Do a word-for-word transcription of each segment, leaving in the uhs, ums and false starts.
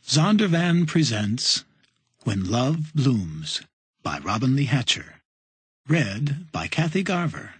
Zondervan presents When Love Blooms by Robin Lee Hatcher. Read by Kathy Garver.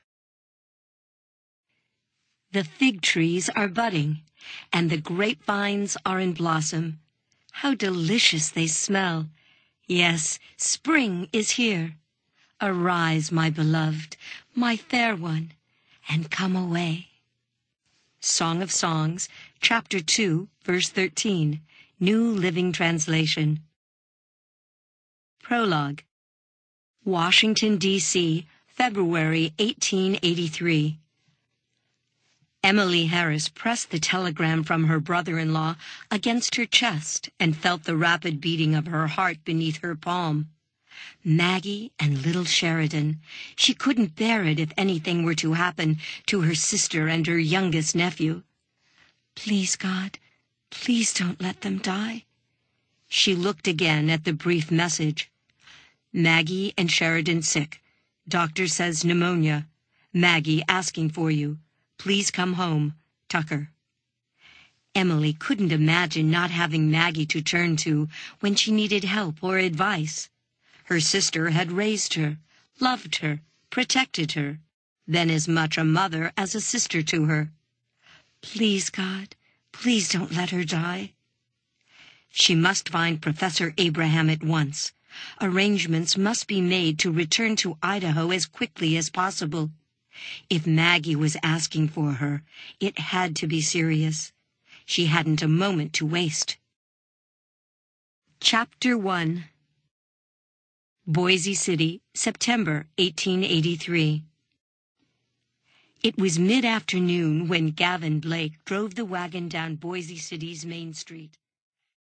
The fig trees are budding, and the grapevines are in blossom. How delicious they smell! Yes, spring is here. Arise, my beloved, my fair one, and come away. Song of Songs, chapter two, verse thirteen, New Living Translation. Prologue. Washington, D C, February eighteen eighty-three. Emily Harris pressed the telegram from her brother-in-law against her chest and felt the rapid beating of her heart beneath her palm. Maggie and little Sheridan. She couldn't bear it if anything were to happen to her sister and her youngest nephew. Please, God, please don't let them die. She looked again at the brief message. Maggie and Sheridan sick. Doctor says pneumonia. Maggie asking for you. Please come home. Tucker. Emily couldn't imagine not having Maggie to turn to when she needed help or advice. Her sister had raised her, loved her, protected her, been as much a mother as a sister to her. Please, God, please don't let her die. She must find Professor Abraham at once. Arrangements must be made to return to Idaho as quickly as possible. If Maggie was asking for her, it had to be serious. She hadn't a moment to waste. Chapter one. Boise City, September eighteen eighty-three. It was mid-afternoon when Gavin Blake drove the wagon down Boise City's Main Street.